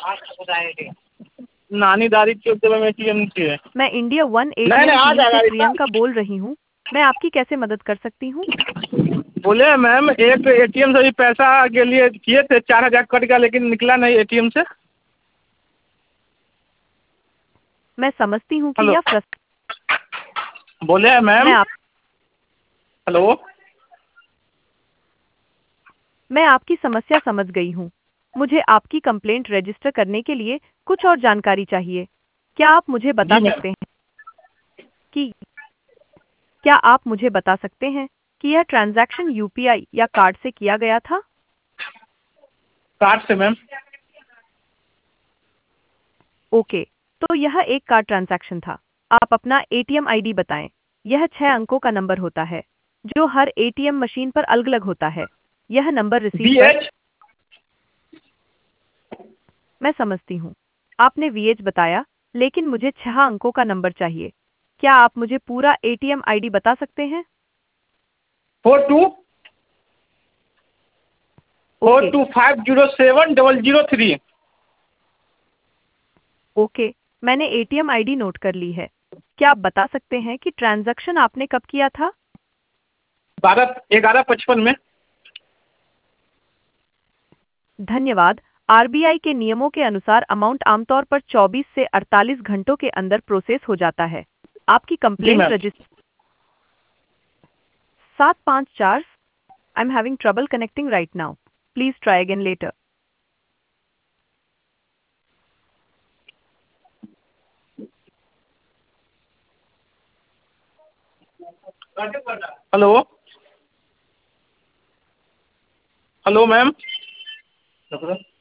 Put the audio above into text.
नानी दादी चौक में एटीएम है। मैं इंडिया वन नहीं एटीएम नहीं, आ टीम जाएगा से रिक्शा। प्रियंका बोल रही हूँ। मैं आपकी कैसे मदद कर सकती हूँ? बोले मैम, एक एटीएम से भी पैसा के लिए किए थे, 4,000 कट गया, लेकिन निकला नहीं एटीएम से। मैं समझती हूँ कि हेलो, यह बोले मैम। मैं आप हेलो। मैं आपकी समस्या समझ गई हूँ। मुझे आपकी कंप्लेंट रजिस्टर करने के लिए कुछ और जानकारी चाहिए। क्या आप मुझे बता जी मैम। सकते हैं कि क्या आप मुझे बता सकते हैं कि यह ट्रांजैक्शन यूपीआई या कार्ड से किया गया था? कार्ड से मैम। ओके, तो यह एक कार्ड ट्रांजैक्शन था। आप अपना एटीएम आईडी बताएं। यह 6 अंकों का नंबर होता है, जो हर एटीएम मशीन पर अलग-अलग होता है। यह नंबर रिसीट पर BH। मैं समझती हूँ। आपने वीएच बताया, लेकिन मुझे 6 अंकों का नंबर चाहिए। क्या आप मुझे पूरा एटीएम आईडी बता सकते हैं? 42 ओके, 42507 003। ओके, मैंने एटीएम आईडी नोट कर ली है। क्या आप बता सकते हैं कि ट्रांजैक्शन आपने कब किया था? 11:55 में। धन्यवाद। आरबीआई के नियमों के अनुसार अमाउंट आमतौर पर 24 से 48 घंटों के अंदर प्रोसेस हो जाता है। आपकी जी complaint ma'am. Register 754। I am having trouble connecting right now. Please try again later. Hello. Hello ma'am.